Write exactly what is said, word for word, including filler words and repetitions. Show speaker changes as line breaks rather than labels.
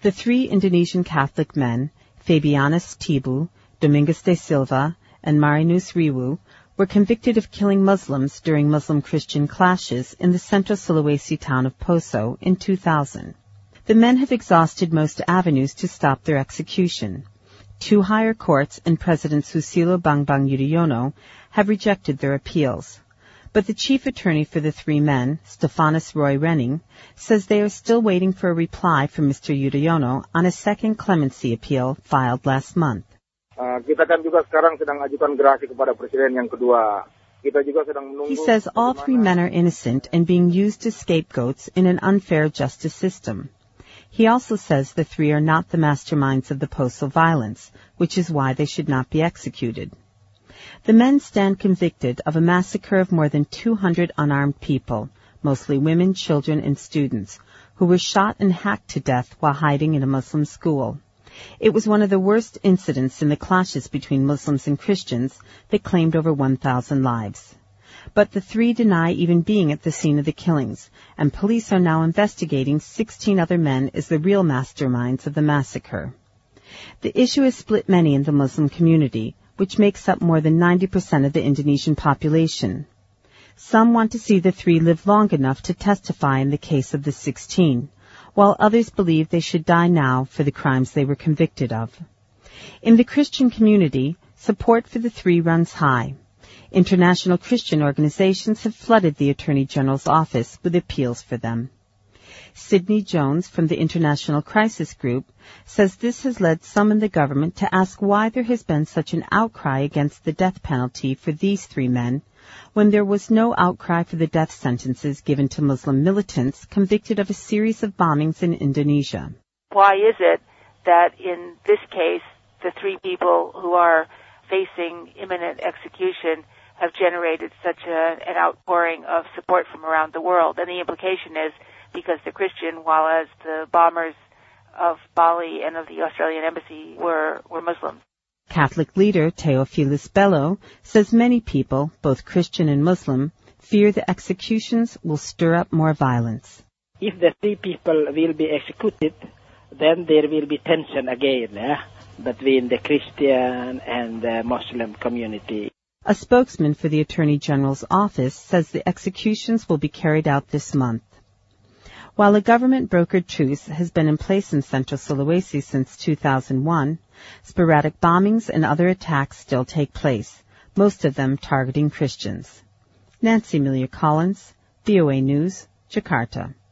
The three Indonesian Catholic men, Fabianus Tibu, Domingos de Silva, and Marinus Riwu, were convicted of killing Muslims during Muslim-Christian clashes in the central Sulawesi town of Poso in two thousand. The men have exhausted most avenues to stop their execution. Two higher courts and President Susilo Bambang Yudhoyono have rejected their appeals. But the chief attorney for the three men, Stefanus Roy Renning, says they are still waiting for a reply from Mister Yudhoyono on a second clemency appeal filed last month.
Uh, kita kan juga sekarang sedang ajukan gerasi kepada presiden yang kedua. Kita juga sedang menunggu.
He says all three men are innocent and being used as scapegoats in an unfair justice system. He also says the three are not the masterminds of the Poso violence, which is why they should not be executed. The men stand convicted of a massacre of more than two hundred unarmed people, mostly women, children, and students, who were shot and hacked to death while hiding in a Muslim school. It was one of the worst incidents in the clashes between Muslims and Christians that claimed over one thousand lives. But the three deny even being at the scene of the killings, and police are now investigating sixteen other men as the real masterminds of the massacre. The issue has split many in the Muslim community, which makes up more than ninety percent of the Indonesian population. Some want to see the three live long enough to testify in the case of the sixteen, while others believe they should die now for the crimes they were convicted of. In the Christian community, support for the three runs high. International Christian organizations have flooded the Attorney General's office with appeals for them. Sidney Jones from the International Crisis Group says this has led some in the government to ask why there has been such an outcry against the death penalty for these three men, when there was no outcry for the death sentences given to Muslim militants convicted of a series of bombings in Indonesia.
Why is it that in this case, the three people who are facing imminent execution have generated such a, an outpouring of support from around the world? And the implication is because they're Christian, while as the bombers of Bali and of the Australian embassy were, were Muslims.
Catholic leader Theophilus Bello says many people, both Christian and Muslim, fear the executions will stir up more violence.
If the three people will be executed, then there will be tension again eh, between the Christian and the Muslim community.
A spokesman for the Attorney General's office says the executions will be carried out this month. While a government-brokered truce has been in place in central Sulawesi since two thousand one, sporadic bombings and other attacks still take place, most of them targeting Christians. Nancy Miller Collins, V O A News, Jakarta.